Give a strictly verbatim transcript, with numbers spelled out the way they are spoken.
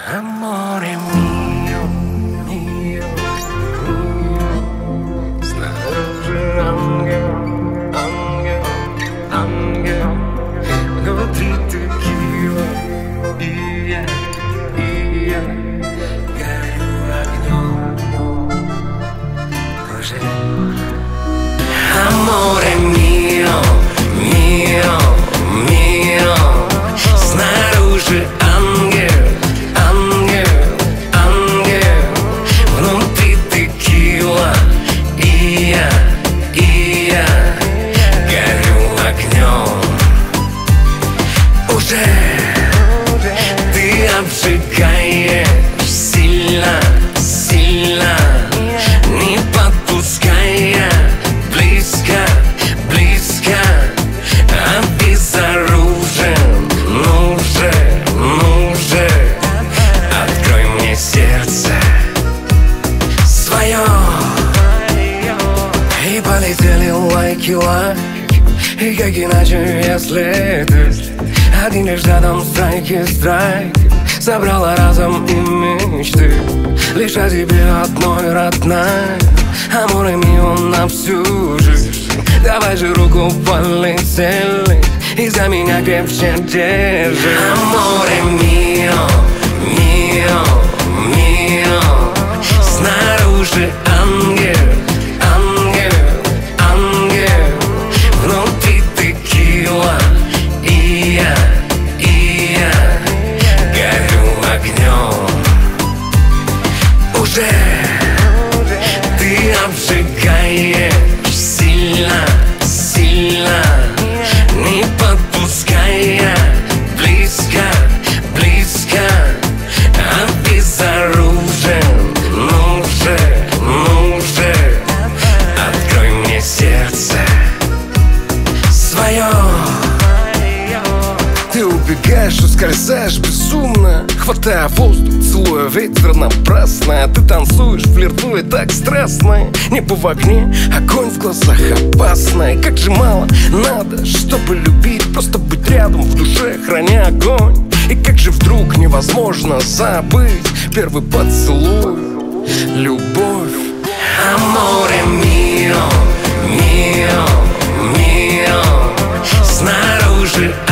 Amore mio, mio, mio. Снаружи ангел, ангел, ангел. Внутри текила, и я, и я горю огнем уже. Amore mio, mio, mio. Снаружи ангел, ангел, ангел. Внутри текила, и я, и я горю огнем уже. Ты обжигаешь сильно, сильно, не подпуская близко, близко. Обезоружен, ну же, ну же. Открой мне сердце свое. И полетели лайки, лайки. И как иначе, если ты один лишь рядом, страйки, страйки. Собрала разом и мечты, лишь о тебе одной, родная. Аморе мио на всю жизнь. Давай же руку, полетели, и за меня крепче держи. Аморе мио, мио, мио. Снаружи ангел, ангел, ангел. Внутри текила, и я, и я горю огнем уже. Ты обжигаешь сильно, сильно, не подпуская близко, близко. Обезоружен, ну же, ну же. Открой мне сердце свое. Ты убегаешь, ускользаешь безумно, хватая воздух, целуя ветер напрасно. Ты танцуешь, флиртуя так страстно. Небо в огне, огонь в глазах опасно. И как же мало надо, чтобы любить, просто быть рядом в душе, храня огонь. И как же вдруг невозможно забыть первый поцелуй, любовь. Аморе мио, мио, мио. Снаружи